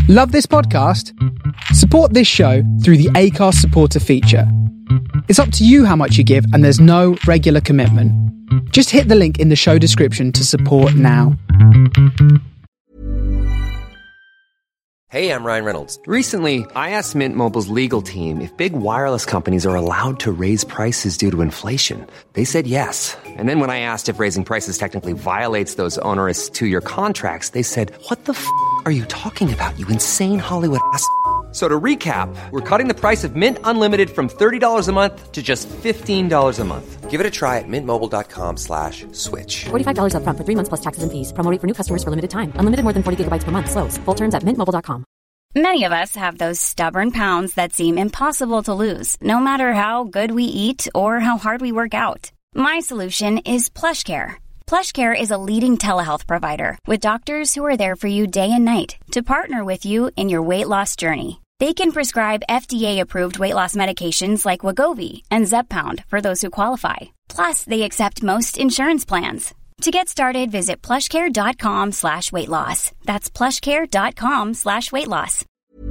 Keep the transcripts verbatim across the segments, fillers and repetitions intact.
Love this podcast? Support this show through the Acast supporter feature. It's up to you how much you give, and there's no regular commitment. Just hit the link in the show description to support now. Hey, I'm Ryan Reynolds. Recently, I asked Mint Mobile's legal team if big wireless companies are allowed to raise prices due to inflation. They said yes. And then when I asked if raising prices technically violates those onerous two-year contracts, they said, what the f*** are you talking about, you insane Hollywood ass f- So to recap, we're cutting the price of Mint Unlimited from thirty dollars a month to just fifteen dollars a month. Give it a try at mintmobile.com slash switch. forty-five dollars up front for three months plus taxes and fees. Promo rate for new customers for limited time. Unlimited more than forty gigabytes per month. Slows full terms at mint mobile dot com. Many of us have those stubborn pounds that seem impossible to lose, no matter how good we eat or how hard we work out. My solution is PlushCare. PlushCare is a leading telehealth provider with doctors who are there for you day and night to partner with you in your weight loss journey. They can prescribe F D A-approved weight loss medications like Wegovy and Zepbound for those who qualify. Plus, they accept most insurance plans. To get started, visit plushcare.com slash weight loss. That's plushcare.com slash weight loss.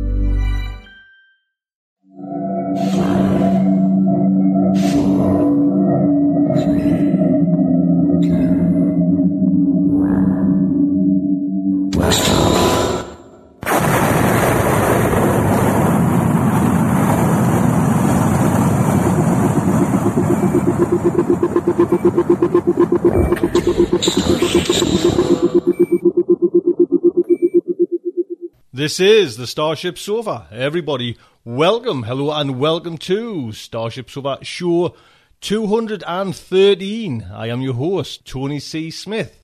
This is the Starship Sofa. Everybody, welcome, hello, and welcome to Starship Sofa show two hundred thirteen. I am your host, Tony C. Smith.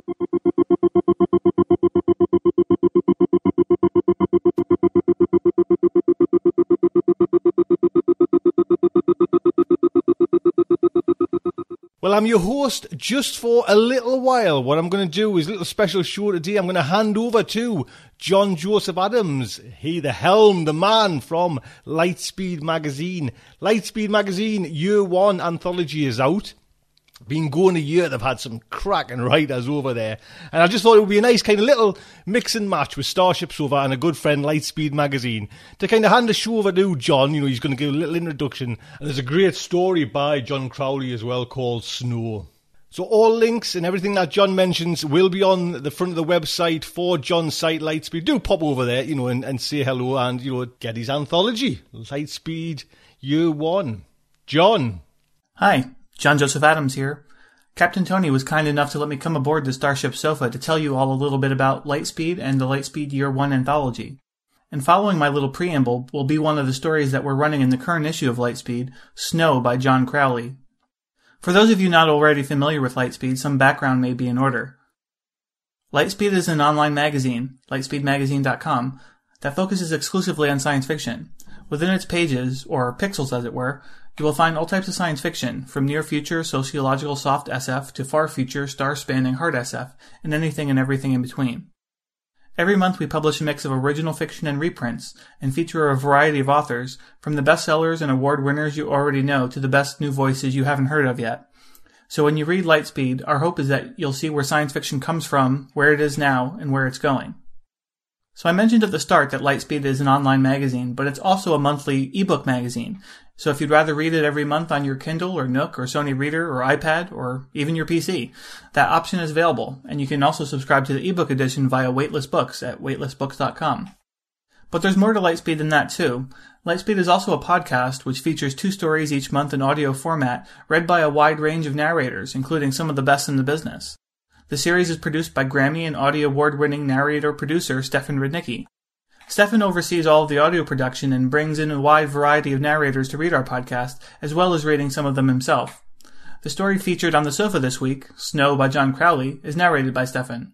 Well, I'm your host just for a little while. What I'm going to do is a little special show today. I'm going to hand over to John Joseph Adams. He, the helm, the man from Lightspeed Magazine. Lightspeed Magazine Year One Anthology is out. Been going a year, they've had some cracking writers over there. And I just thought it would be a nice kind of little mix and match with Starship Sofa and a good friend Lightspeed Magazine to kind of hand the show over to John. You know, he's going to give a little introduction. And there's a great story by John Crowley as well called Snow. So all links and everything that John mentions will be on the front of the website for John's site, Lightspeed. Do pop over there, you know, and, and say hello and, you know, get his anthology, Lightspeed Year One. John. Hi. John Joseph Adams here. Captain Tony was kind enough to let me come aboard the Starship Sofa to tell you all a little bit about Lightspeed and the Lightspeed Year One anthology. And following my little preamble will be one of the stories that we're running in the current issue of Lightspeed, Snow by John Crowley. For those of you not already familiar with Lightspeed, some background may be in order. Lightspeed is an online magazine, lightspeed magazine dot com, that focuses exclusively on science fiction. Within its pages, or pixels as it were, you will find all types of science fiction, from near-future sociological soft S F to far-future star-spanning hard S F, and anything and everything in between. Every month we publish a mix of original fiction and reprints, and feature a variety of authors, from the bestsellers and award winners you already know to the best new voices you haven't heard of yet. So when you read Lightspeed, our hope is that you'll see where science fiction comes from, where it is now, and where it's going. So I mentioned at the start that Lightspeed is an online magazine, but it's also a monthly ebook magazine. So if you'd rather read it every month on your Kindle or Nook or Sony Reader or iPad or even your P C, that option is available, and you can also subscribe to the ebook edition via Weightless Books at weightless books dot com. But there's more to Lightspeed than that too. Lightspeed is also a podcast which features two stories each month in audio format, read by a wide range of narrators, including some of the best in the business. The series is produced by Grammy and Audio Award-winning narrator-producer Stefan Rudnicki. Stefan oversees all of the audio production and brings in a wide variety of narrators to read our podcast, as well as reading some of them himself. The story featured on the sofa this week, Snow by John Crowley, is narrated by Stefan.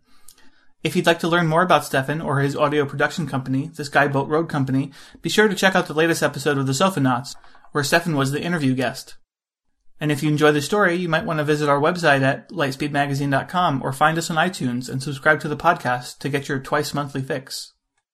If you'd like to learn more about Stefan or his audio production company, the Skyboat Road Company, be sure to check out the latest episode of The Sofanauts, where Stefan was the interview guest. And if you enjoy the story, you might want to visit our website at lightspeed magazine dot com or find us on iTunes and subscribe to the podcast to get your twice-monthly fix.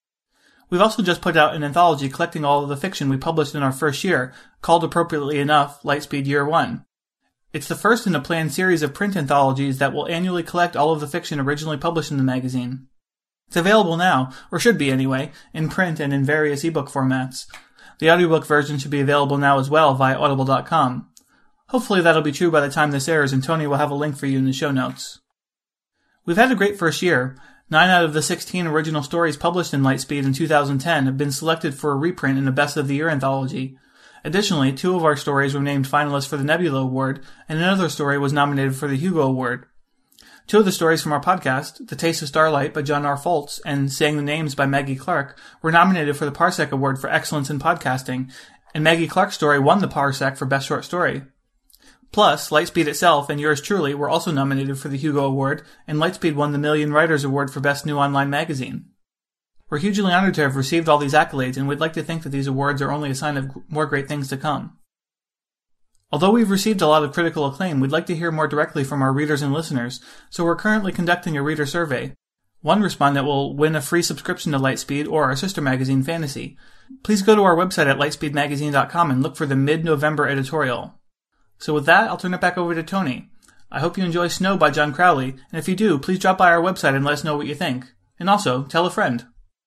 We've also just put out an anthology collecting all of the fiction we published in our first year, called appropriately enough Lightspeed Year One. It's the first in a planned series of print anthologies that will annually collect all of the fiction originally published in the magazine. It's available now, or should be anyway, in print and in various ebook formats. The audiobook version should be available now as well via audible dot com. Hopefully that'll be true by the time this airs, and Tony will have a link for you in the show notes. We've had a great first year. Nine out of the sixteen original stories published in Lightspeed in two thousand ten have been selected for a reprint in a Best of the Year anthology. Additionally, two of our stories were named finalists for the Nebula Award, and another story was nominated for the Hugo Award. Two of the stories from our podcast, The Taste of Starlight by John R. Foltz and Saying the Names by Maggie Clark, were nominated for the Parsec Award for Excellence in Podcasting, and Maggie Clark's story won the Parsec for Best Short Story. Plus, Lightspeed itself and yours truly were also nominated for the Hugo Award, and Lightspeed won the Million Writers Award for Best New Online Magazine. We're hugely honored to have received all these accolades, and we'd like to think that these awards are only a sign of more great things to come. Although we've received a lot of critical acclaim, we'd like to hear more directly from our readers and listeners, so we're currently conducting a reader survey. One respondent will win a free subscription to Lightspeed or our sister magazine, Fantasy. Please go to our website at lightspeed magazine dot com and look for the mid-November editorial. So with that, I'll turn it back over to Tony. I hope you enjoy Snow by John Crowley, and if you do, please drop by our website and let us know what you think. And also, tell a friend.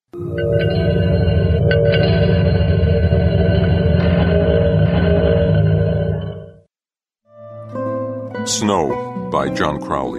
Snow by John Crowley.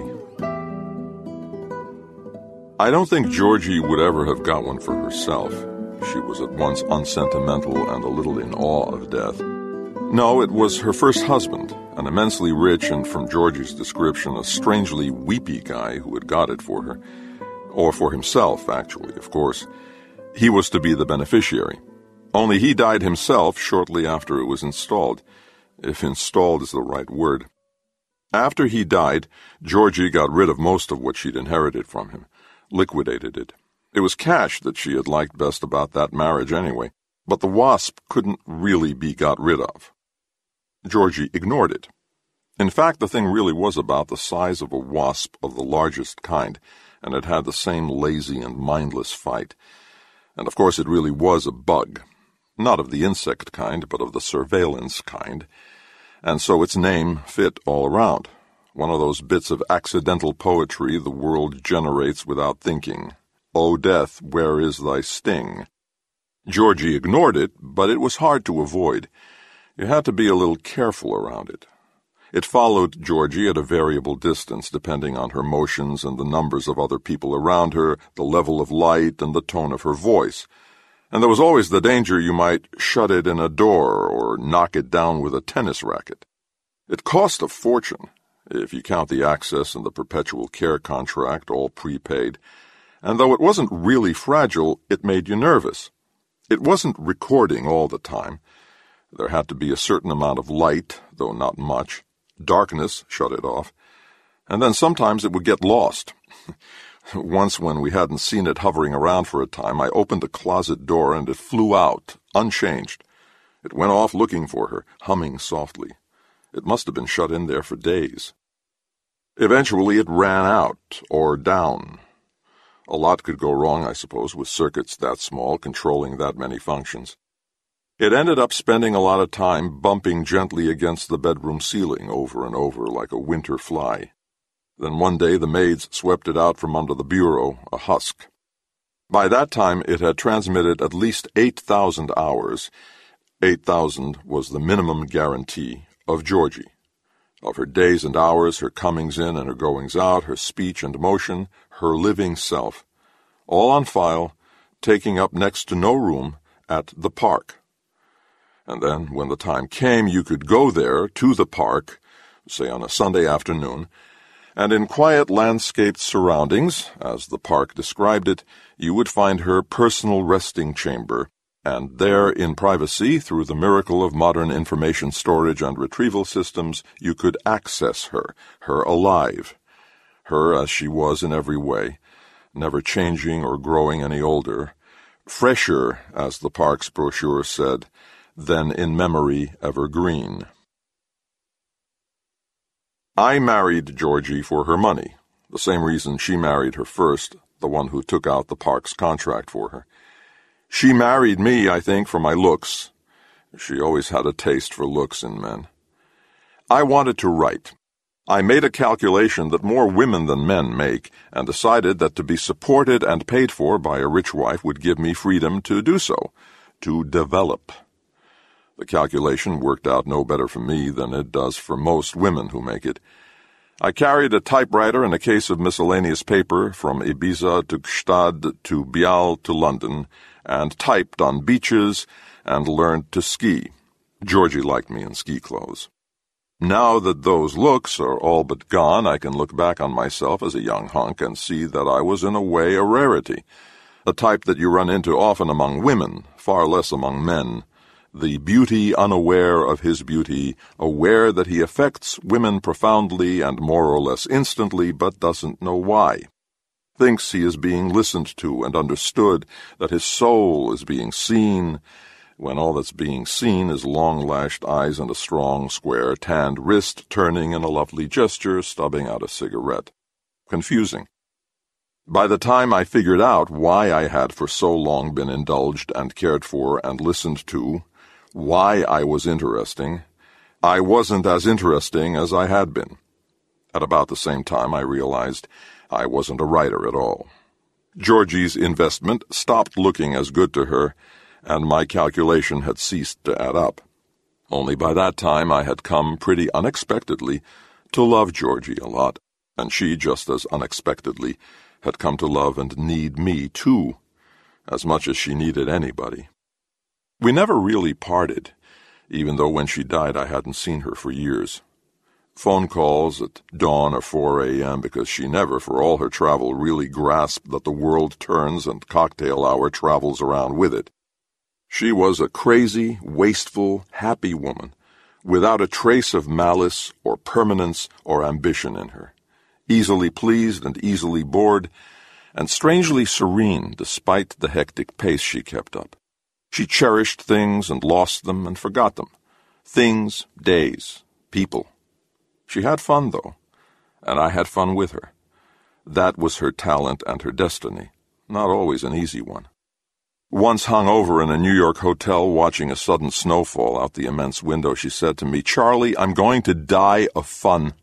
I don't think Georgie would ever have got one for herself. She was at once unsentimental and a little in awe of death. No, it was her first husband, an immensely rich and, from Georgie's description, a strangely weepy guy who had got it for her. Or for himself, actually, of course. He was to be the beneficiary. Only he died himself shortly after it was installed, if installed is the right word. After he died, Georgie got rid of most of what she'd inherited from him, liquidated it. It was cash that she had liked best about that marriage anyway, but the wasp couldn't really be got rid of. Georgie ignored it. In fact, the thing really was about the size of a wasp of the largest kind, and it had the same lazy and mindless fight. And of course it really was a bug, not of the insect kind, but of the surveillance kind. And so its name fit all around, one of those bits of accidental poetry the world generates without thinking. O death, where is thy sting? Georgie ignored it, but it was hard to avoid. You had to be a little careful around it. It followed Georgie at a variable distance, depending on her motions and the numbers of other people around her, the level of light and the tone of her voice. And there was always the danger you might shut it in a door or knock it down with a tennis racket. It cost a fortune, if you count the access and the perpetual care contract, all prepaid. And though it wasn't really fragile, it made you nervous. It wasn't recording all the time. There had to be a certain amount of light, though not much. Darkness shut it off. And then sometimes it would get lost. Once, when we hadn't seen it hovering around for a time, I opened the closet door and it flew out, unchanged. It went off looking for her, humming softly. It must have been shut in there for days. Eventually it ran out, or down. A lot could go wrong, I suppose, with circuits that small, controlling that many functions. It ended up spending a lot of time bumping gently against the bedroom ceiling over and over like a winter fly. Then one day the maids swept it out from under the bureau, a husk. By that time it had transmitted at least eight thousand hours. Eight thousand was the minimum guarantee of Georgie, of her days and hours, her comings in and her goings out, her speech and motion, her living self, all on file, taking up next to no room at the park. And then, when the time came, you could go there, to the park, say on a Sunday afternoon, and in quiet landscaped surroundings, as the park described it, you would find her personal resting chamber, and there, in privacy, through the miracle of modern information storage and retrieval systems, you could access her, her alive, her as she was in every way, never changing or growing any older, fresher, as the park's brochure said, than in memory evergreen. I married Georgie for her money, the same reason she married her first, the one who took out the park's contract for her. She married me, I think, for my looks. She always had a taste for looks in men. I wanted to write. I made a calculation that more women than men make, and decided that to be supported and paid for by a rich wife would give me freedom to do so, to develop. The calculation worked out no better for me than it does for most women who make it. I carried a typewriter and a case of miscellaneous paper from Ibiza to Gstaad to Bial to London, and typed on beaches and learned to ski. Georgie liked me in ski clothes. Now that those looks are all but gone, I can look back on myself as a young hunk and see that I was in a way a rarity, a type that you run into often among women, far less among men. The beauty unaware of his beauty, aware that he affects women profoundly and more or less instantly, but doesn't know why. Thinks he is being listened to and understood, that his soul is being seen, when all that's being seen is long-lashed eyes and a strong, square, tanned wrist turning in a lovely gesture, stubbing out a cigarette. Confusing. By the time I figured out why I had for so long been indulged and cared for and listened to, why I was interesting, I wasn't as interesting as I had been. At about the same time I realized I wasn't a writer at all. Georgie's investment stopped looking as good to her, and my calculation had ceased to add up. Only by that time I had come pretty unexpectedly to love Georgie a lot, and she just as unexpectedly had come to love and need me too, as much as she needed anybody. We never really parted, even though when she died I hadn't seen her for years. Phone calls at dawn or four a.m. because she never, for all her travel, really grasped that the world turns and cocktail hour travels around with it. She was a crazy, wasteful, happy woman, without a trace of malice or permanence or ambition in her, easily pleased and easily bored, and strangely serene despite the hectic pace she kept up. She cherished things and lost them and forgot them. Things, days, people. She had fun, though, and I had fun with her. That was her talent and her destiny, not always an easy one. Once hung over in a New York hotel watching a sudden snowfall out the immense window, she said to me, "Charlie, I'm going to die of fun."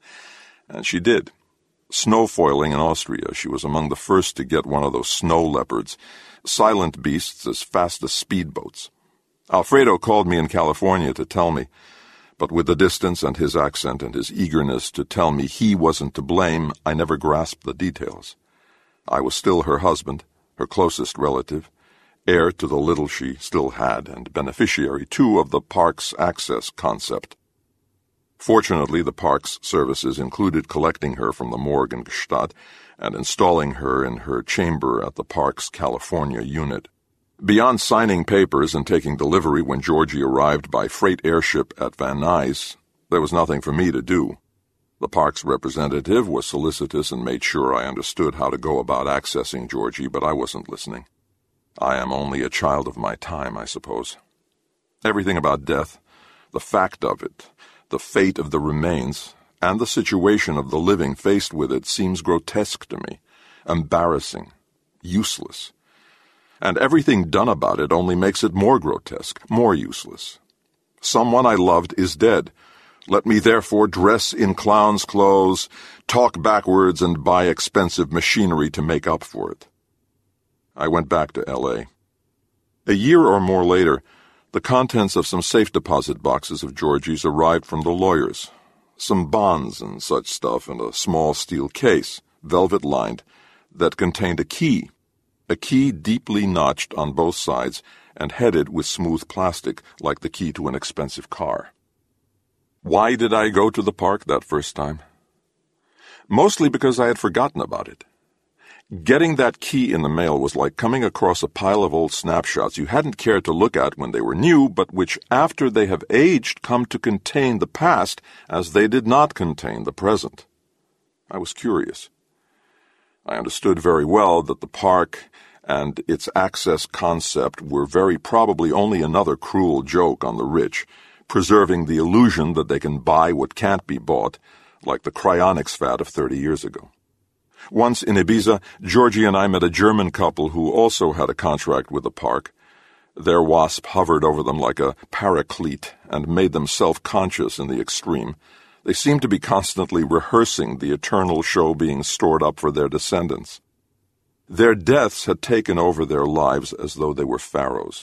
And she did. Snowfoiling in Austria, she was among the first to get one of those snow leopards, silent beasts as fast as speedboats. Alfredo called me in California to tell me, but with the distance and his accent and his eagerness to tell me he wasn't to blame, I never grasped the details. I was still her husband, her closest relative, heir to the little she still had, and beneficiary, too, of the park's access concept. Fortunately, the park's services included collecting her from the morgue in Gstaad and installing her in her chamber at the park's California unit. Beyond signing papers and taking delivery when Georgie arrived by freight airship at Van Nuys, there was nothing for me to do. The park's representative was solicitous and made sure I understood how to go about accessing Georgie, but I wasn't listening. I am only a child of my time, I suppose. Everything about death, the fact of it, the fate of the remains, and the situation of the living faced with it seems grotesque to me, embarrassing, useless. And everything done about it only makes it more grotesque, more useless. Someone I loved is dead. Let me therefore dress in clown's clothes, talk backwards, and buy expensive machinery to make up for it. I went back to L A A year or more later, the contents of some safe deposit boxes of Georgie's arrived from the lawyers. Some bonds and such stuff in a small steel case, velvet-lined, that contained a key, a key deeply notched on both sides and headed with smooth plastic like the key to an expensive car. Why did I go to the park that first time? Mostly because I had forgotten about it. Getting that key in the mail was like coming across a pile of old snapshots you hadn't cared to look at when they were new, but which, after they have aged, come to contain the past as they did not contain the present. I was curious. I understood very well that the park and its access concept were very probably only another cruel joke on the rich, preserving the illusion that they can buy what can't be bought, like the cryonics fad of thirty years ago. Once in Ibiza, Georgie and I met a German couple who also had a contract with the park. Their wasp hovered over them like a paraclete and made them self-conscious in the extreme, They seemed to be constantly rehearsing the eternal show being stored up for their descendants. Their deaths had taken over their lives as though they were pharaohs.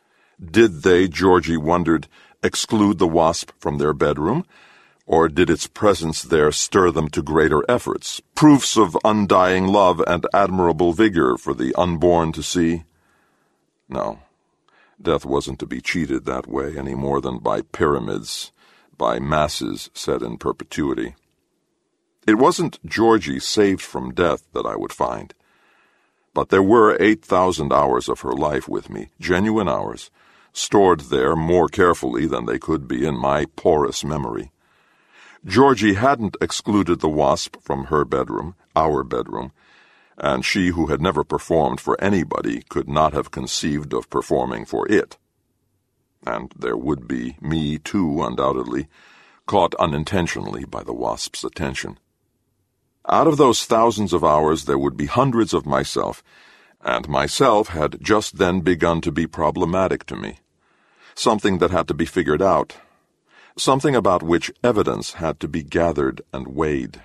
Did they, Georgie wondered, exclude the wasp from their bedroom? Or did its presence there stir them to greater efforts, proofs of undying love and admirable vigor for the unborn to see? No, death wasn't to be cheated that way any more than by pyramids, by masses set in perpetuity. It wasn't Georgie saved from death that I would find, but there were eight thousand hours of her life with me, genuine hours, stored there more carefully than they could be in my porous memory. Georgie hadn't excluded the wasp from her bedroom, our bedroom, and she who had never performed for anybody could not have conceived of performing for it. And there would be me, too, undoubtedly, caught unintentionally by the wasp's attention. Out of those thousands of hours there would be hundreds of myself, and myself had just then begun to be problematic to me. Something that had to be figured out. Something about which evidence had to be gathered and weighed.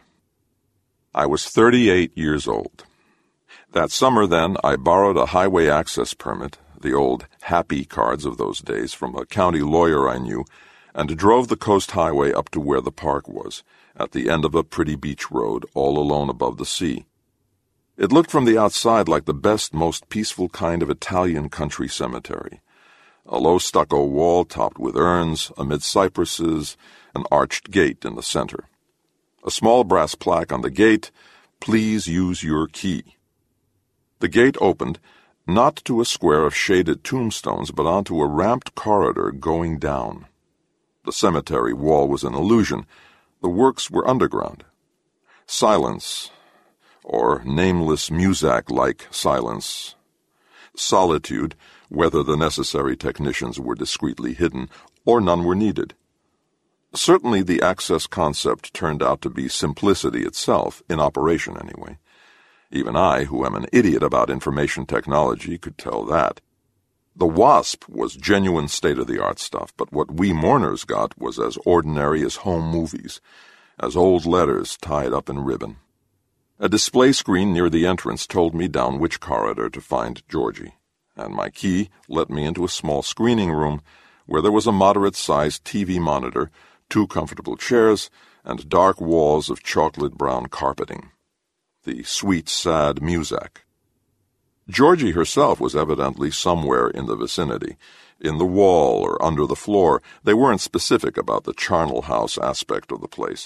I was thirty-eight years old. That summer, then, I borrowed a highway access permit, the old happy cards of those days, from a county lawyer I knew, and drove the coast highway up to where the park was, at the end of a pretty beach road, all alone above the sea. It looked from the outside like the best, most peaceful kind of Italian country cemetery. A low stucco wall topped with urns, amid cypresses, an arched gate in the center. A small brass plaque on the gate, "Please use your key." The gate opened, not to a square of shaded tombstones, but onto a ramped corridor going down. The cemetery wall was an illusion. The works were underground. Silence, or nameless muzak-like silence. Solitude, whether the necessary technicians were discreetly hidden, or none were needed. Certainly the access concept turned out to be simplicity itself, in operation anyway. Even I, who am an idiot about information technology, could tell that. The wasp was genuine state-of-the-art stuff, but what we mourners got was as ordinary as home movies, as old letters tied up in ribbon. A display screen near the entrance told me down which corridor to find Georgie, and my key let me into a small screening room where there was a moderate-sized T V monitor, two comfortable chairs, and dark walls of chocolate-brown carpeting. The sweet, sad muzak. Georgie herself was evidently somewhere in the vicinity, in the wall or under the floor. They weren't specific about the charnel house aspect of the place.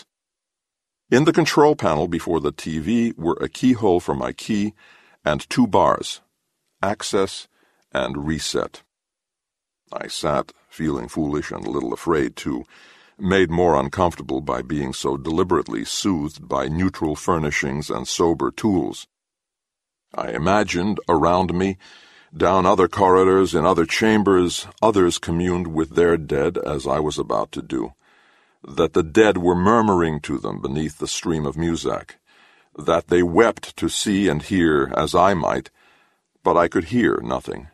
In the control panel before the T V were a keyhole for my key and two bars, access and reset. I sat, feeling foolish and a little afraid, too, made more uncomfortable by being so deliberately soothed by neutral furnishings and sober tools. I imagined around me, down other corridors, in other chambers, others communed with their dead as I was about to do, that the dead were murmuring to them beneath the stream of muzak, that they wept to see and hear as I might, but I could hear nothing.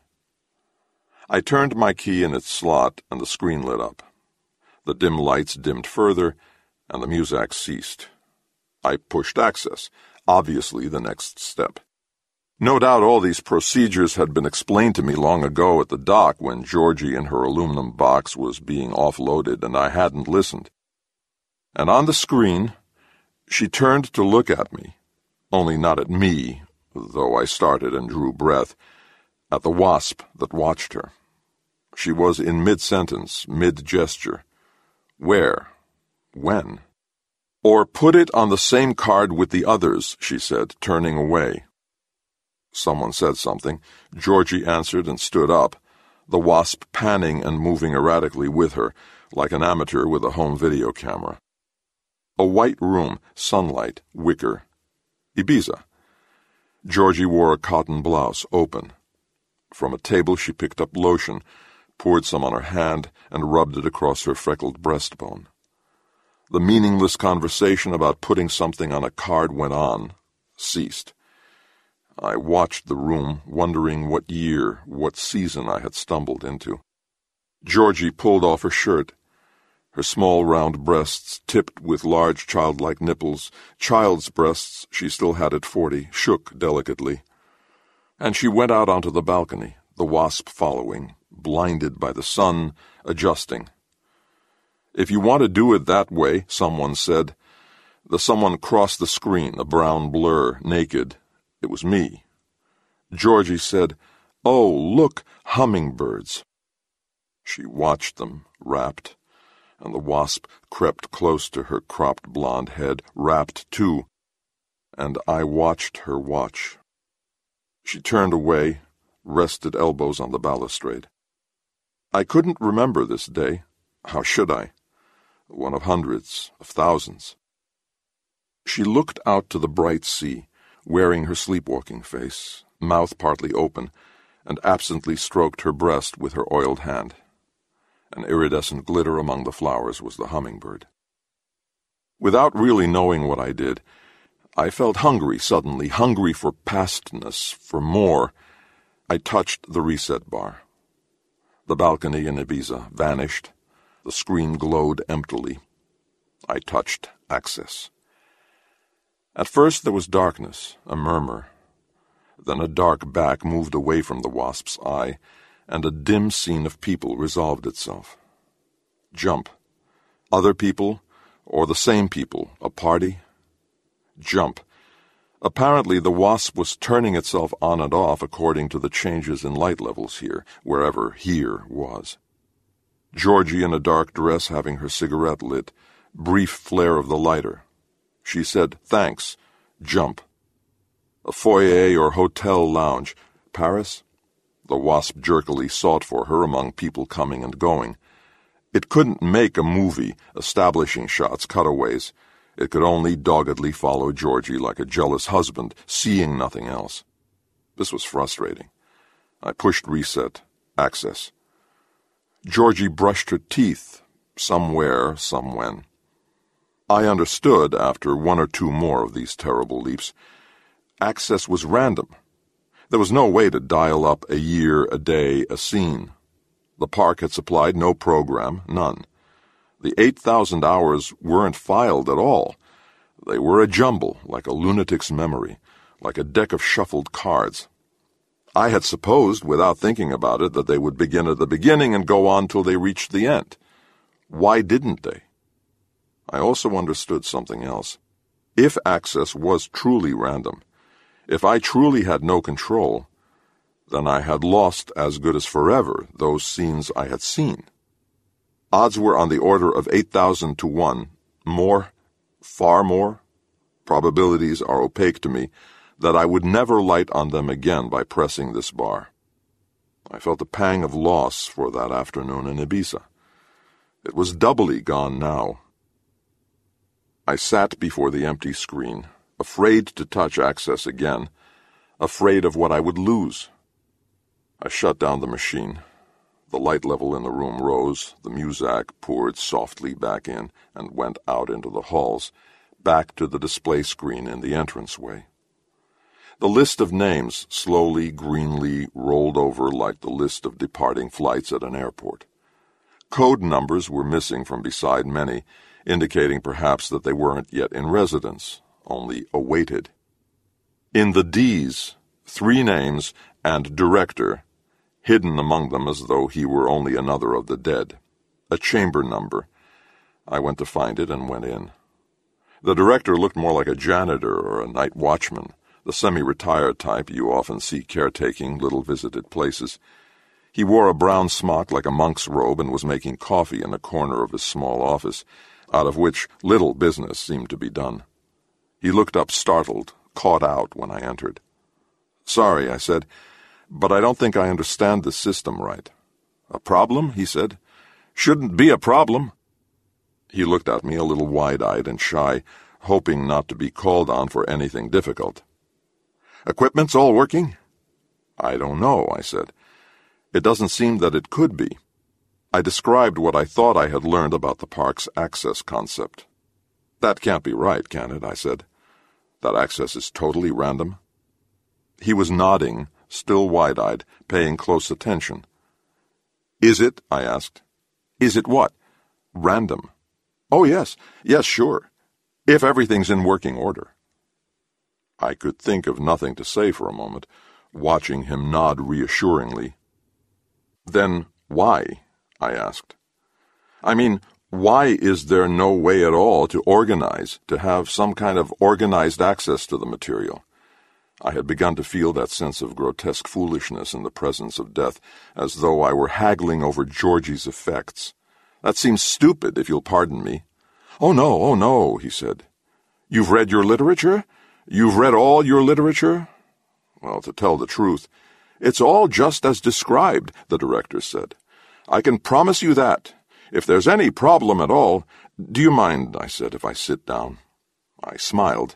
I turned my key in its slot and the screen lit up. The dim lights dimmed further, and the muzak ceased. I pushed access, obviously the next step. No doubt all these procedures had been explained to me long ago at the dock when Georgie in her aluminum box was being offloaded and I hadn't listened. And on the screen, she turned to look at me, only not at me, though I started and drew breath, at the wasp that watched her. She was in mid-sentence, mid-gesture. Where? When? Or put it on the same card with the others, she said, turning away. Someone said something. Georgie answered and stood up, the wasp panning and moving erratically with her, like an amateur with a home video camera. A white room, sunlight, wicker. Ibiza. Georgie wore a cotton blouse, open. From a table she picked up lotion, poured some on her hand, and rubbed it across her freckled breastbone. The meaningless conversation about putting something on a card went on, ceased. I watched the room, wondering what year, what season I had stumbled into. Georgie pulled off her shirt. Her small round breasts, tipped with large childlike nipples, child's breasts she still had at forty, shook delicately. And she went out onto the balcony, the wasp following, blinded by the sun, adjusting. "If you want to do it that way," someone said. The someone crossed the screen, a brown blur, naked. It was me. Georgie said, "Oh, look, hummingbirds." She watched them, rapt, and the wasp crept close to her cropped blonde head, rapt too, and I watched her watch. She turned away, rested elbows on the balustrade. I couldn't remember this day. How should I? One of hundreds, of thousands. She looked out to the bright sea, wearing her sleepwalking face, mouth partly open, and absently stroked her breast with her oiled hand. An iridescent glitter among the flowers was the hummingbird. Without really knowing what I did, I felt hungry suddenly, hungry for pastness, for more. I touched the reset bar. The balcony in Ibiza vanished. The screen glowed emptily. I touched access. At first there was darkness, a murmur. Then a dark back moved away from the wasp's eye, and a dim scene of people resolved itself. Jump. Other people, or the same people, a party? Jump. Apparently the wasp was turning itself on and off according to the changes in light levels here, wherever here was. Georgie in a dark dress having her cigarette lit, brief flare of the lighter. She said, "Thanks. Jump." A foyer or hotel lounge. Paris? The wasp jerkily sought for her among people coming and going. It couldn't make a movie, establishing shots, cutaways. It could only doggedly follow Georgie like a jealous husband, seeing nothing else. This was frustrating. I pushed reset, access. Georgie brushed her teeth, somewhere, somewhen. I understood, after one or two more of these terrible leaps, access was random. There was no way to dial up a year, a day, a scene. The park had supplied no program, none. The eight thousand hours weren't filed at all. They were a jumble, like a lunatic's memory, like a deck of shuffled cards. I had supposed, without thinking about it, that they would begin at the beginning and go on till they reached the end. Why didn't they? I also understood something else. If access was truly random, if I truly had no control, then I had lost as good as forever those scenes I had seen. Odds were on the order of eight thousand to one, more, far more. Probabilities are opaque to me, that I would never light on them again by pressing this bar. I felt a pang of loss for that afternoon in Ibiza. It was doubly gone now. I sat before the empty screen, afraid to touch access again, afraid of what I would lose. I shut down the machine. The light level in the room rose, the muzak poured softly back in and went out into the halls, back to the display screen in the entranceway. The list of names slowly, greenly rolled over like the list of departing flights at an airport. Code numbers were missing from beside many, indicating perhaps that they weren't yet in residence, only awaited. In the D's, three names and director, hidden among them as though he were only another of the dead. A chamber number. I went to find it and went in. The director looked more like a janitor or a night watchman, the semi-retired type you often see caretaking little visited places. He wore a brown smock like a monk's robe and was making coffee in a corner of his small office, out of which little business seemed to be done. He looked up startled, caught out when I entered. "Sorry," I said, "but I don't think I understand the system right." "A problem?" he said. "Shouldn't be a problem." He looked at me a little wide-eyed and shy, hoping not to be called on for anything difficult. "Equipment's all working?" "I don't know," I said. "It doesn't seem that it could be." I described what I thought I had learned about the park's access concept. "That can't be right, can it?" I said. "That access is totally random?" He was nodding, still wide-eyed, paying close attention. "Is it?" I asked. "Is it what?" Random. Oh, yes, yes, sure. If everything's in working order. I could think of nothing to say for a moment, watching him nod reassuringly. Then why? I asked. I mean, why is there no way at all to organize, to have some kind of organized access to the material? I had begun to feel that sense of grotesque foolishness in the presence of death, as though I were haggling over Georgie's effects. That seems stupid, if you'll pardon me. Oh, no, oh, no, he said. You've read your literature? You've read all your literature? Well, to tell the truth, it's all just as described, the director said. I can promise you that. If there's any problem at all, do you mind, I said, if I sit down? I smiled.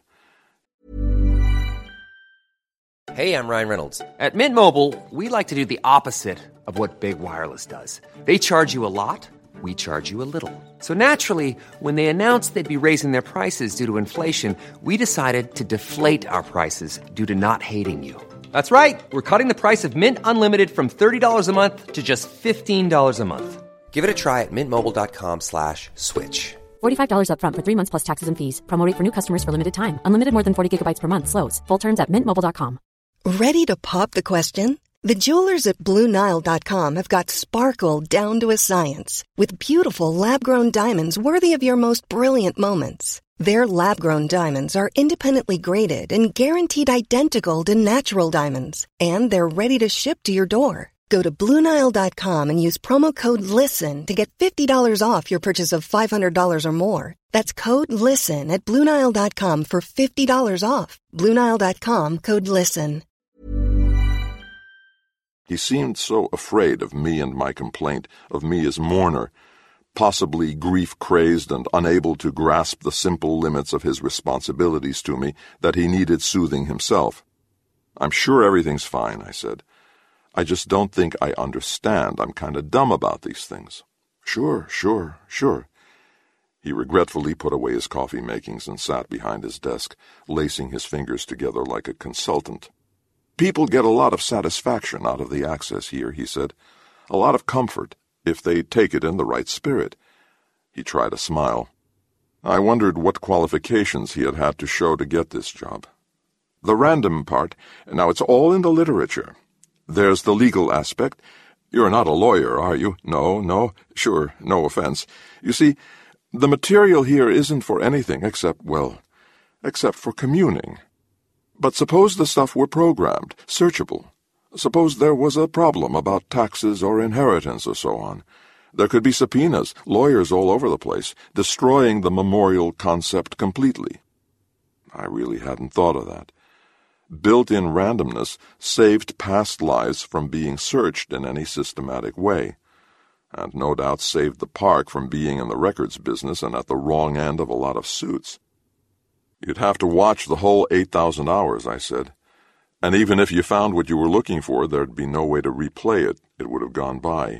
Hey, I'm Ryan Reynolds. At Mint Mobile, we like to do the opposite of what Big Wireless does. They charge you a lot, we charge you a little. So naturally, when they announced they'd be raising their prices due to inflation, we decided to deflate our prices due to not hating you. That's right. We're cutting the price of Mint Unlimited from thirty dollars a month to just fifteen dollars a month. Give it a try at mintmobile.com slash switch. forty-five dollars up front for three months plus taxes and fees. Promo rate for new customers for limited time. Unlimited more than forty gigabytes per month slows. Full terms at mint mobile dot com. Ready to pop the question? The jewelers at Blue Nile dot com have got sparkle down to a science with beautiful lab-grown diamonds worthy of your most brilliant moments. Their lab-grown diamonds are independently graded and guaranteed identical to natural diamonds, and they're ready to ship to your door. Go to Blue Nile dot com and use promo code LISTEN to get fifty dollars off your purchase of five hundred dollars or more. That's code LISTEN at Blue Nile dot com for fifty dollars off. Blue Nile dot com, code LISTEN. He seemed so afraid of me and my complaint, of me as mourner, possibly grief-crazed and unable to grasp the simple limits of his responsibilities to me, that he needed soothing himself. I'm sure everything's fine, I said. I just don't think I understand. I'm kind of dumb about these things. Sure, sure, sure. He regretfully put away his coffee makings and sat behind his desk, lacing his fingers together like a consultant. People get a lot of satisfaction out of the access here, he said. A lot of comfort, if they take it in the right spirit. He tried a smile. I wondered what qualifications he had had to show to get this job. The random part, now it's all in the literature. There's the legal aspect. You're not a lawyer, are you? No, no, sure, no offense. You see, the material here isn't for anything except, well, except for communing. But suppose the stuff were programmed, searchable. Suppose there was a problem about taxes or inheritance or so on. There could be subpoenas, lawyers all over the place, destroying the memorial concept completely. I really hadn't thought of that. Built-in randomness saved past lives from being searched in any systematic way, and no doubt saved the park from being in the records business and at the wrong end of a lot of suits. You'd have to watch the whole eight thousand hours, I said. And even if you found what you were looking for, there'd be no way to replay it. It would have gone by.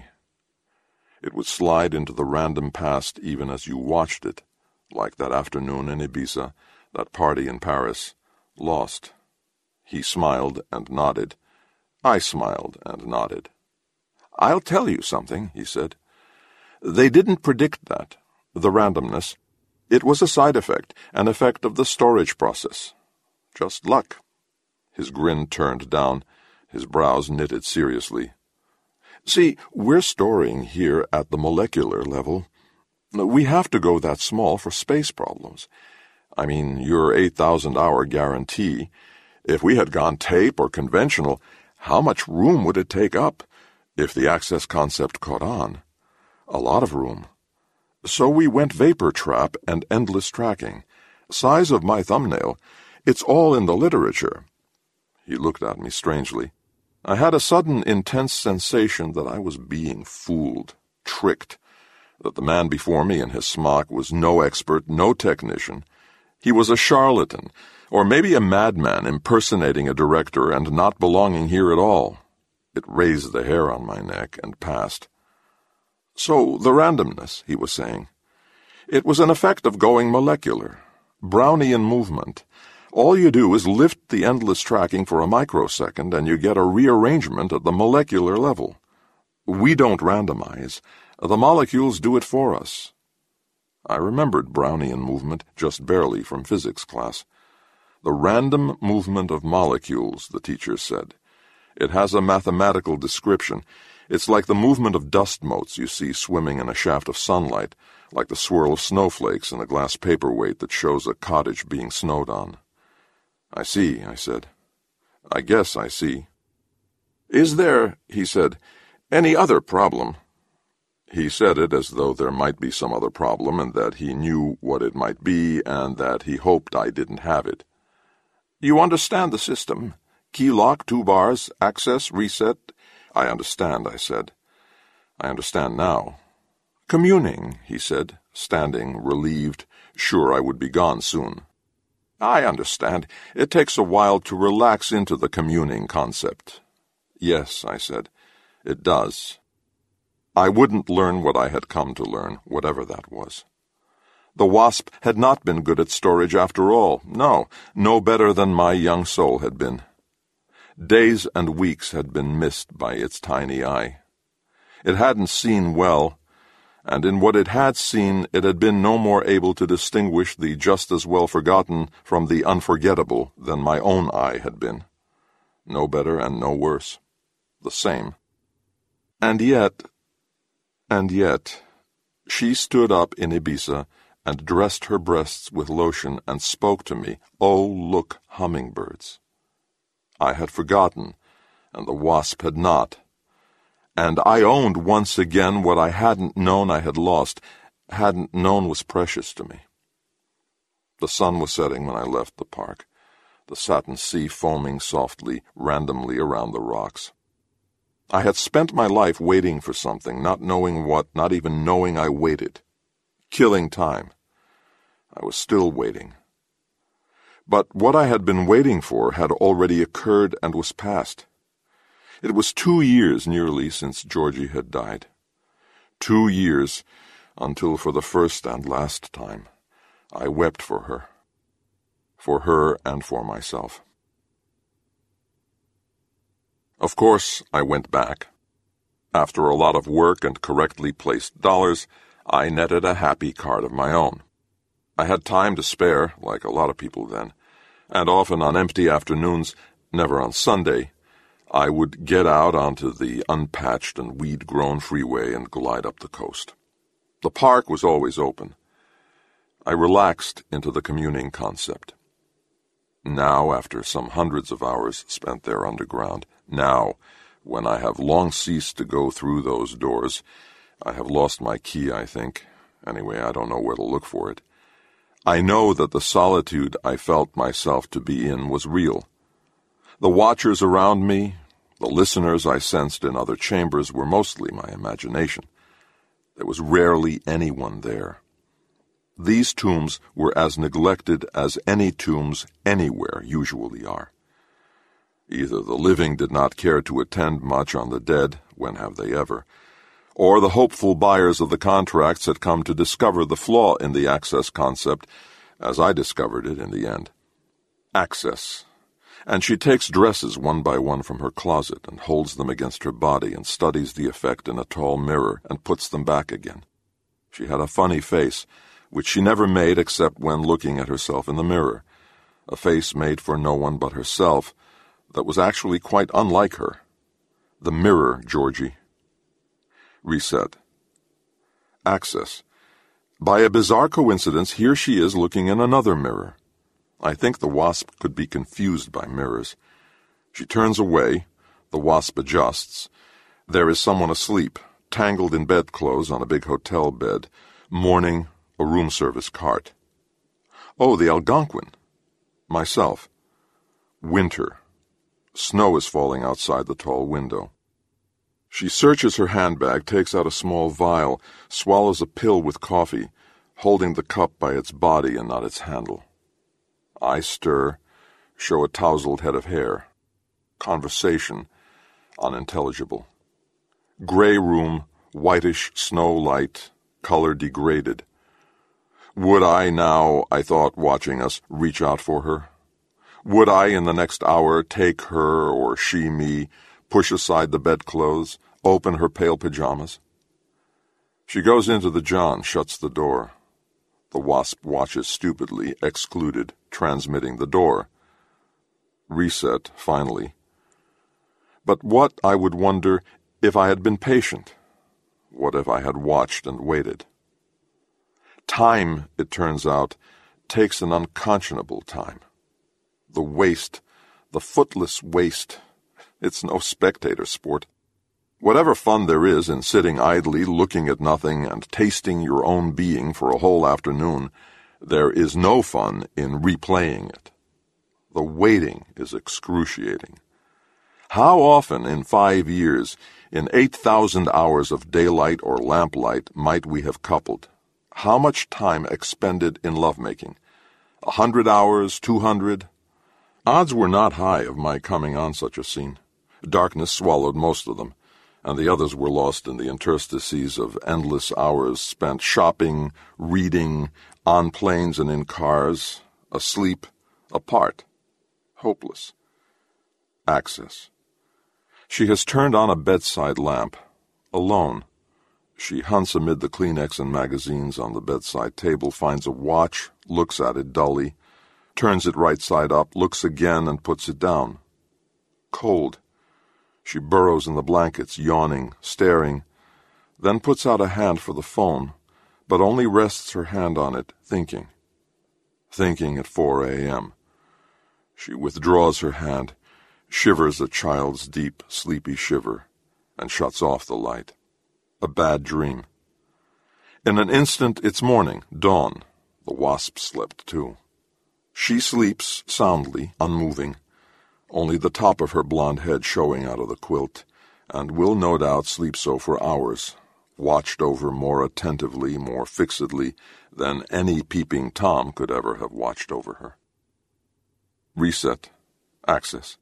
It would slide into the random past even as you watched it, like that afternoon in Ibiza, that party in Paris, lost. He smiled and nodded. I smiled and nodded. I'll tell you something, he said. They didn't predict that, the randomness. It was a side effect, an effect of the storage process. Just luck. His grin turned down, his brows knitted seriously. See, we're storing here at the molecular level. We have to go that small for space problems. I mean, your eight thousand hour guarantee. If we had gone tape or conventional, how much room would it take up if the access concept caught on? A lot of room. So we went vapor trap and endless tracking. Size of my thumbnail. It's all in the literature. He looked at me strangely. I had a sudden intense sensation that I was being fooled, tricked, that the man before me in his smock was no expert, no technician. He was a charlatan, or maybe a madman impersonating a director and not belonging here at all. It raised the hair on my neck and passed. So, the randomness, he was saying. It was an effect of going molecular. Brownian movement. All you do is lift the endless tracking for a microsecond and you get a rearrangement at the molecular level. We don't randomize. The molecules do it for us. I remembered Brownian movement just barely from physics class. The random movement of molecules, the teacher said. It has a mathematical description. It's like the movement of dust motes you see swimming in a shaft of sunlight, like the swirl of snowflakes in a glass paperweight that shows a cottage being snowed on. I see, I said. I guess I see. Is there, he said, any other problem? He said it as though there might be some other problem and that he knew what it might be and that he hoped I didn't have it. You understand the system? Key lock, two bars, access, reset. I understand, I said. I understand now. Communing, he said, standing, relieved, sure I would be gone soon. I understand. It takes a while to relax into the communing concept. Yes, I said, it does. I wouldn't learn what I had come to learn, whatever that was. The WASP had not been good at storage after all. No, no better than my young soul had been. Days and weeks had been missed by its tiny eye. It hadn't seen well, and in what it had seen it had been no more able to distinguish the just as well forgotten from the unforgettable than my own eye had been. No better and no worse. The same. And yet, and yet, she stood up in Ibiza and dressed her breasts with lotion and spoke to me, oh, look, hummingbirds. I had forgotten, and the WASP had not. And I owned once again what I hadn't known I had lost, hadn't known was precious to me. The sun was setting when I left the park, the satin sea foaming softly, randomly around the rocks. I had spent my life waiting for something, not knowing what, not even knowing I waited. Killing time. I was still waiting. But what I had been waiting for had already occurred and was past. It was two years nearly since Georgie had died. Two years until for the first and last time I wept for her. For her and for myself. Of course, I went back. After a lot of work and correctly placed dollars, I netted a happy card of my own. I had time to spare, like a lot of people then, and often on empty afternoons, never on Sunday, I would get out onto the unpatched and weed-grown freeway and glide up the coast. The park was always open. I relaxed into the communing concept. Now, after some hundreds of hours spent there underground, now, when I have long ceased to go through those doors, I have lost my key, I think. Anyway, I don't know where to look for it. I know that the solitude I felt myself to be in was real. The watchers around me, the listeners I sensed in other chambers were mostly my imagination. There was rarely anyone there. These tombs were as neglected as any tombs anywhere usually are. Either the living did not care to attend much on the dead, when have they ever, or the hopeful buyers of the contracts had come to discover the flaw in the access concept, as I discovered it in the end. Access. And she takes dresses one by one from her closet and holds them against her body and studies the effect in a tall mirror and puts them back again. She had a funny face, which she never made except when looking at herself in the mirror, a face made for no one but herself that was actually quite unlike her. The mirror, Georgie. Reset. Access. By a bizarre coincidence, here she is looking in another mirror. I think the WASP could be confused by mirrors. She turns away. The WASP adjusts. There is someone asleep, tangled in bedclothes on a big hotel bed, mourning a room service cart. Oh, the Algonquin. Myself. Winter. Snow is falling outside the tall window. She searches her handbag, takes out a small vial, swallows a pill with coffee, holding the cup by its body and not its handle. I stir, show a tousled head of hair. Conversation, unintelligible. Gray room, whitish snow light, color degraded. Would I now, I thought, watching us, reach out for her? Would I, in the next hour, take her, or she me, push aside the bedclothes, open her pale pajamas? She goes into the john, shuts the door. The wasp watches stupidly, excluded, transmitting the door. Reset, finally. But what, I would wonder, if I had been patient? What if I had watched and waited? Time, it turns out, takes an unconscionable time. The waste, the footless waste, it's no spectator sport. Whatever fun there is in sitting idly, looking at nothing, and tasting your own being for a whole afternoon, there is no fun in replaying it. The waiting is excruciating. How often in five years, in eight thousand hours of daylight or lamplight, might we have coupled? How much time expended in lovemaking? A hundred hours, two hundred? Odds were not high of my coming on such a scene. Darkness swallowed most of them, and the others were lost in the interstices of endless hours spent shopping, reading, on planes and in cars, asleep, apart, hopeless. Access. She has turned on a bedside lamp, alone. She hunts amid the Kleenex and magazines on the bedside table, finds a watch, looks at it dully, turns it right side up, looks again and puts it down. Cold. She burrows in the blankets, yawning, staring, then puts out a hand for the phone, but only rests her hand on it, thinking. Thinking at four a.m. She withdraws her hand, shivers a child's deep, sleepy shiver, and shuts off the light. A bad dream. In an instant it's morning, dawn. The wasp slept too. She sleeps soundly, unmoving, only the top of her blonde head showing out of the quilt, and will no doubt sleep so for hours, watched over more attentively, more fixedly, than any peeping Tom could ever have watched over her. Reset. Access.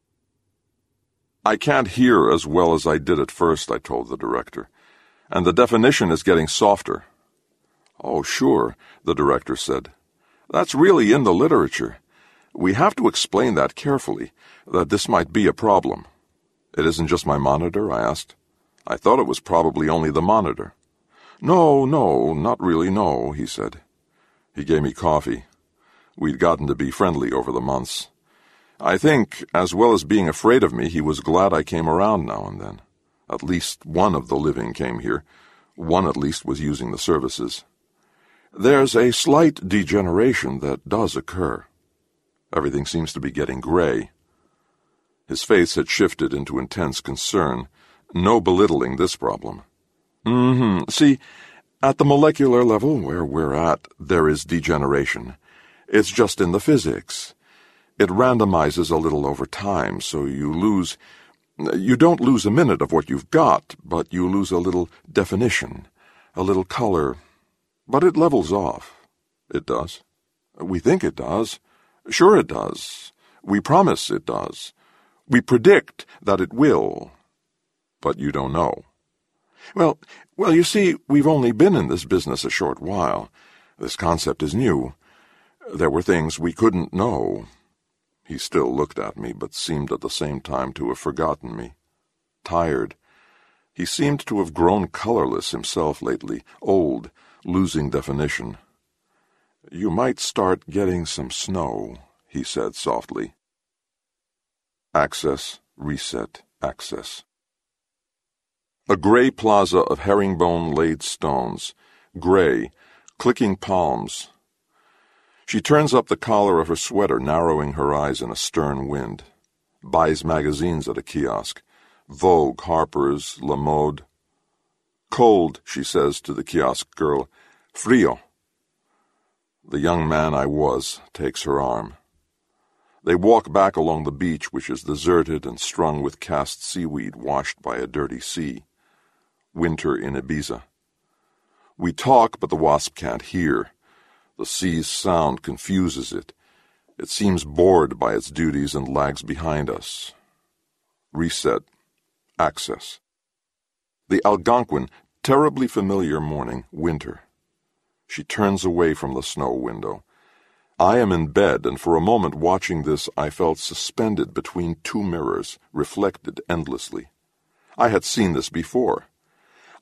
I can't hear as well as I did at first, I told the director, and the definition is getting softer. Oh, sure, the director said. That's really in the literature. We have to explain that carefully, that this might be a problem. It isn't just my monitor, I asked. I thought it was probably only the monitor. No, no, not really, no, he said. He gave me coffee. We'd gotten to be friendly over the months. I think, as well as being afraid of me, he was glad I came around now and then. At least one of the living came here. One at least was using the services. There's a slight degeneration that does occur. Everything seems to be getting gray. His face had shifted into intense concern. No belittling this problem. Mm-hmm. See, at the molecular level where we're at, there is degeneration. It's just in the physics. It randomizes a little over time, so you lose... You don't lose a minute of what you've got, but you lose a little definition, a little color. But it levels off. It does. We think it does. Sure it does. We promise it does. We predict that it will. But you don't know. Well, well, you see, we've only been in this business a short while. This concept is new. There were things we couldn't know. He still looked at me, but seemed at the same time to have forgotten me. Tired. He seemed to have grown colorless himself lately, old, losing definition. You might start getting some snow, he said softly. Access, reset, access. A gray plaza of herringbone-laid stones, gray, clicking palms. She turns up the collar of her sweater, narrowing her eyes in a stern wind. Buys magazines at a kiosk. Vogue, Harper's, La Mode. Cold, she says to the kiosk girl. Frio. The young man I was takes her arm. They walk back along the beach, which is deserted and strung with cast seaweed washed by a dirty sea. Winter in Ibiza. We talk, but the wasp can't hear. The sea's sound confuses it. It seems bored by its duties and lags behind us. Reset. Access. The Algonquin, terribly familiar morning, winter. She turns away from the snow window. I am in bed, and for a moment watching this I felt suspended between two mirrors, reflected endlessly. I had seen this before.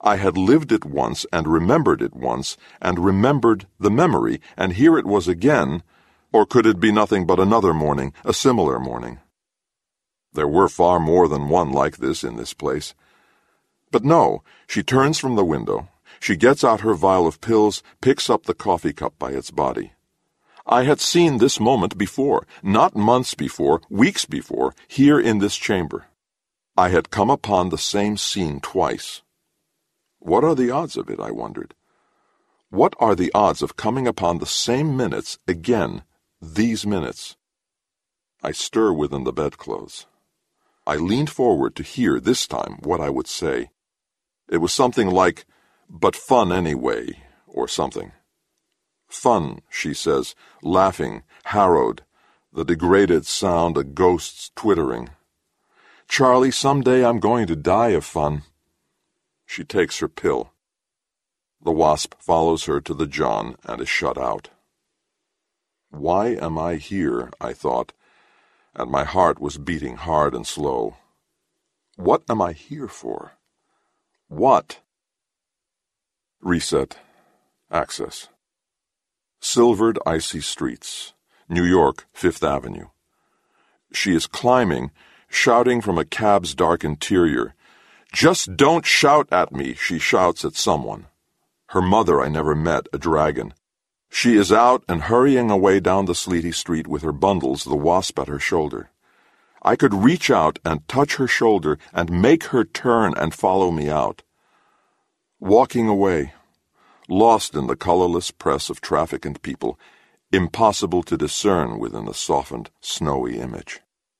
I had lived it once and remembered it once and remembered the memory, and here it was again, or could it be nothing but another morning, a similar morning? There were far more than one like this in this place. But no, she turns from the window. She gets out her vial of pills, picks up the coffee cup by its body. I had seen this moment before, not months before, weeks before, here in this chamber. I had come upon the same scene twice. What are the odds of it, I wondered. What are the odds of coming upon the same minutes again, these minutes? I stir within the bedclothes. I leaned forward to hear this time what I would say. It was something like, "But fun anyway," or something. "Fun," she says, laughing, harrowed, the degraded sound of ghosts twittering. "Charlie, someday I'm going to die of fun." She takes her pill. The wasp follows her to the john and is shut out. Why am I here, I thought, and my heart was beating hard and slow. What am I here for? What? Reset. Access. Silvered icy streets. New York, Fifth Avenue. She is climbing, shouting from a cab's dark interior. "Just don't shout at me," she shouts at someone. Her mother I never met, a dragon. She is out and hurrying away down the sleety street with her bundles, the wasp at her shoulder. I could reach out and touch her shoulder and make her turn and follow me out. Walking away, lost in the colorless press of traffic and people, impossible to discern within the softened, snowy image.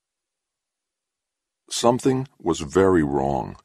Something was very wrong.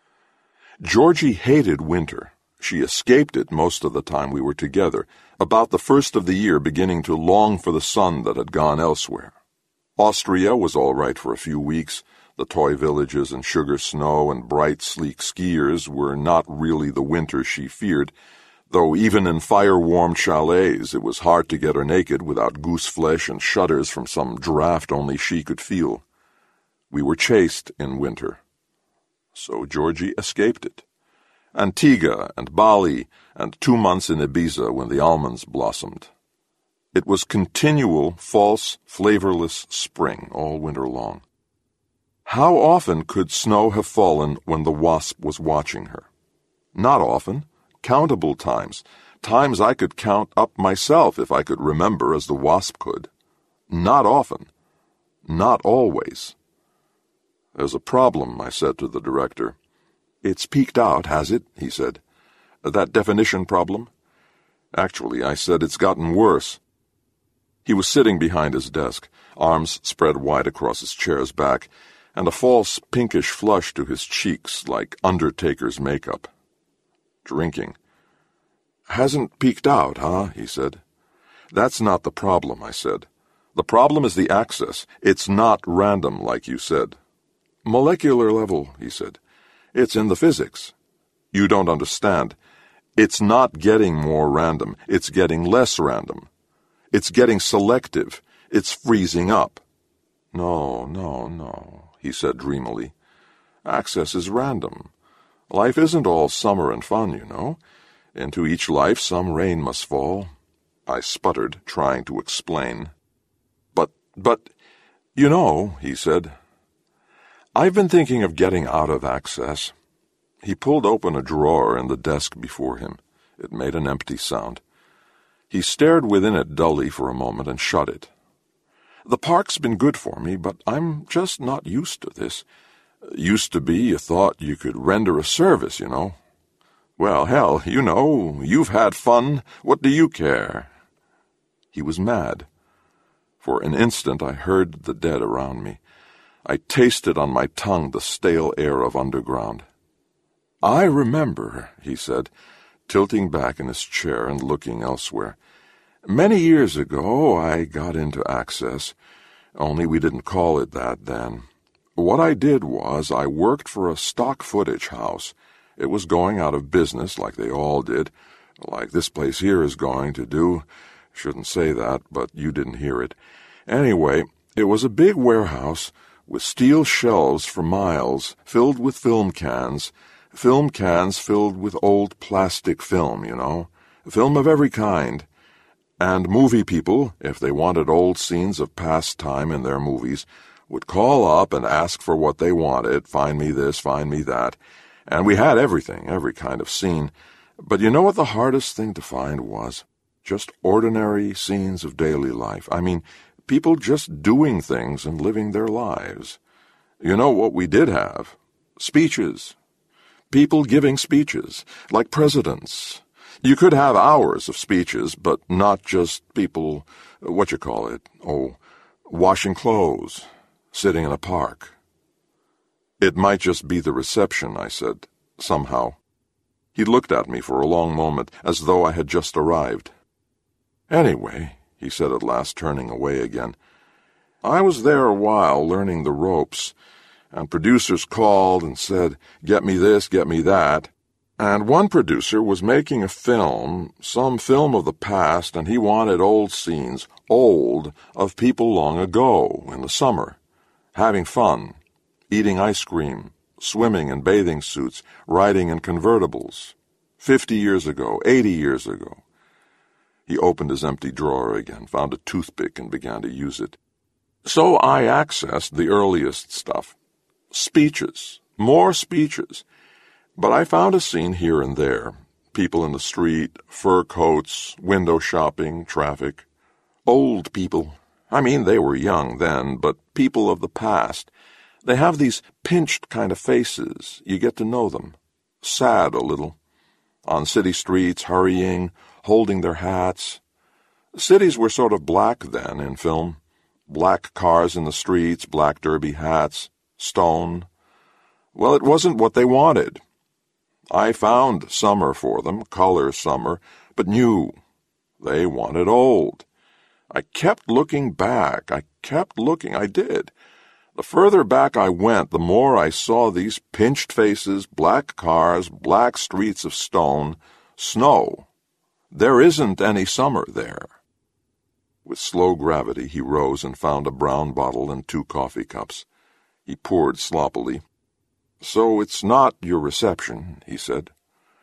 Georgie hated winter. She escaped it most of the time we were together, about the first of the year beginning to long for the sun that had gone elsewhere. Austria was all right for a few weeks. The toy villages and sugar snow and bright, sleek skiers were not really the winter she feared, though even in fire-warmed chalets it was hard to get her naked without goose flesh and shudders from some draught only she could feel. We were chaste in winter. So Georgie escaped it. Antigua and Bali and two months in Ibiza when the almonds blossomed. It was continual, false, flavorless spring all winter long. How often could snow have fallen when the wasp was watching her? Not often. Countable times. Times I could count up myself if I could remember as the wasp could. Not often. Not always. There's a problem, I said to the director. It's peaked out, has it? He said. That definition problem? Actually, I said, it's gotten worse. He was sitting behind his desk, arms spread wide across his chair's back, and a false pinkish flush to his cheeks like Undertaker's makeup. Drinking. Hasn't peaked out, huh? He said. That's not the problem, I said. The problem is the access. It's not random, like you said. Molecular level, he said. It's in the physics. You don't understand. It's not getting more random. It's getting less random. It's getting selective. It's freezing up. No, no, no, he said dreamily. Access is random. Life isn't all summer and fun, you know. Into each life some rain must fall. I sputtered, trying to explain. But, but, you know, he said, I've been thinking of getting out of access. He pulled open a drawer in the desk before him. It made an empty sound. He stared within it dully for a moment and shut it. The park's been good for me, but I'm just not used to this. Used to be you thought you could render a service, you know. Well, hell, you know, you've had fun. What do you care? He was mad. For an instant I heard the dead around me. I tasted on my tongue the stale air of underground. I remember, he said, tilting back in his chair and looking elsewhere. Many years ago I got into access, only we didn't call it that then. What I did was I worked for a stock footage house. It was going out of business like they all did, like this place here is going to do. Shouldn't say that, but you didn't hear it. Anyway, it was a big warehouse with steel shelves for miles, filled with film cans, film cans filled with old plastic film, you know, film of every kind. And movie people, if they wanted old scenes of past time in their movies, would call up and ask for what they wanted, find me this, find me that. And we had everything, every kind of scene. But you know what the hardest thing to find was? Just ordinary scenes of daily life. I mean, people just doing things and living their lives. You know what we did have? Speeches. People giving speeches, like presidents. You could have hours of speeches, but not just people, what you call it, oh, washing clothes, sitting in a park. It might just be the reception, I said, somehow. He looked at me for a long moment, as though I had just arrived. Anyway, he said at last, turning away again, I was there a while learning the ropes, and producers called and said, get me this, get me that. And one producer was making a film, some film of the past, and he wanted old scenes, old, of people long ago, in the summer, having fun, eating ice cream, swimming in bathing suits, riding in convertibles, fifty years ago, eighty years ago. He opened his empty drawer again, found a toothpick, and began to use it. So I accessed the earliest stuff. Speeches, more speeches. But I found a scene here and there. People in the street, fur coats, window shopping, traffic. Old people. I mean, they were young then, but people of the past. They have these pinched kind of faces. You get to know them. Sad a little. On city streets, hurrying, holding their hats. Cities were sort of black then in film. Black cars in the streets, black derby hats, stone. Well, it wasn't what they wanted. I found summer for them, color summer, but new. They wanted old. I kept looking back. I kept looking. I did. The further back I went, the more I saw these pinched faces, black cars, black streets of stone, snow. There isn't any summer there. With slow gravity, he rose and found a brown bottle and two coffee cups. He poured sloppily. So it's not your reception, he said.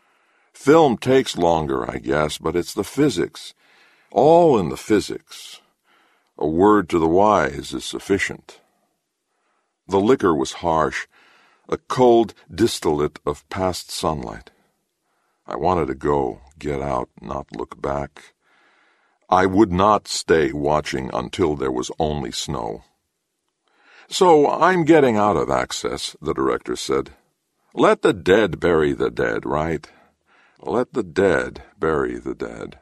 Film takes longer, I guess, but it's the physics. All in the physics. A word to the wise is sufficient. The liquor was harsh, a cold distillate of past sunlight. I wanted to go, get out, not look back. I would not stay watching until there was only snow. So I'm getting out of Access, the director said. Let the dead bury the dead, right? Let the dead bury the dead.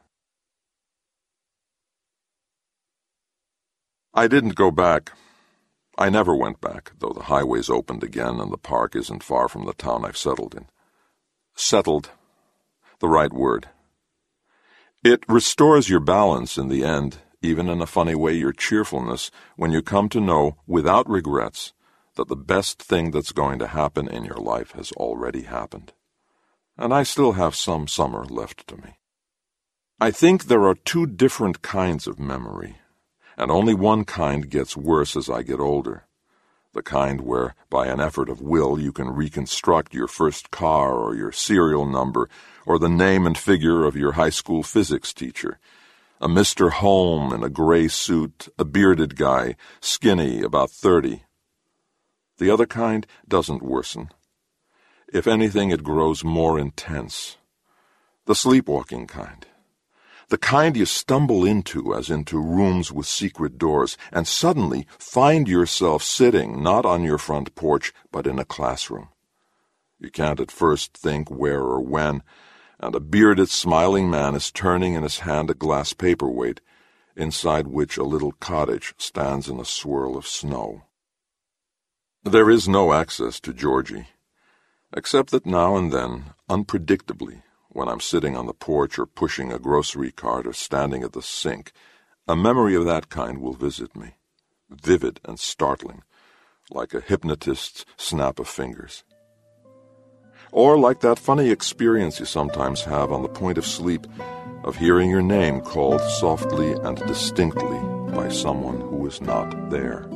I didn't go back. I never went back, though the highways opened again and the park isn't far from the town I've settled in. Settled. The right word. It restores your balance in the end, even in a funny way your cheerfulness, when you come to know, without regrets, that the best thing that's going to happen in your life has already happened. And I still have some summer left to me. I think there are two different kinds of memory, and only one kind gets worse as I get older. The kind where, by an effort of will, you can reconstruct your first car or your serial number or the name and figure of your high school physics teacher. A Mister Holm in a gray suit, a bearded guy, skinny, about thirty. The other kind doesn't worsen. If anything, it grows more intense. The sleepwalking kind. The kind you stumble into as into rooms with secret doors, and suddenly find yourself sitting not on your front porch, but in a classroom. You can't at first think where or when, and a bearded, smiling man is turning in his hand a glass paperweight, inside which a little cottage stands in a swirl of snow. There is no access to Georgie, except that now and then, unpredictably, when I'm sitting on the porch or pushing a grocery cart or standing at the sink, a memory of that kind will visit me, vivid and startling, like a hypnotist's snap of fingers. Or like that funny experience you sometimes have on the point of sleep, of hearing your name called softly and distinctly by someone who is not there.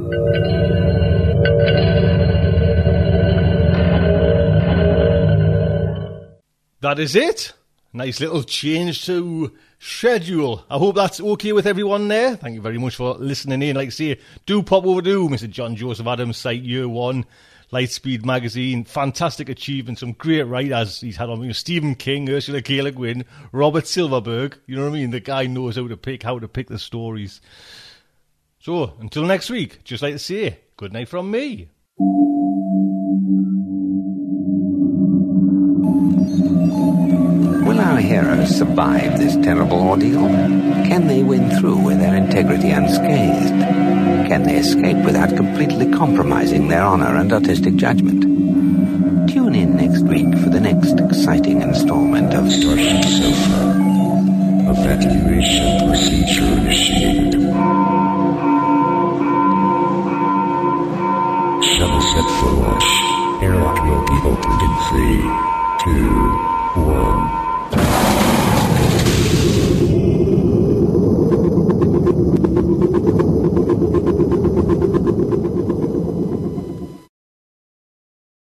That is it. Nice little change to schedule. I hope that's okay with everyone there. Thank you very much for listening in. Like I say, do pop over to Mister John Joseph Adams' site, Year One, Lightspeed magazine. Fantastic achievement. Some great writers he's had on. You know, Stephen King, Ursula K. Le Guin, Robert Silverberg. You know what I mean? The guy knows how to pick, how to pick the stories. So, until next week, just like to say, good night from me. Will our heroes survive this terrible ordeal? Can they win through with their integrity unscathed? Can they escape without completely compromising their honor and artistic judgment? Tune in next week for the next exciting installment of Starship Sofa. Evacuation procedure initiated. Shuttle set for launch. Airlock will be opened in three, two, one.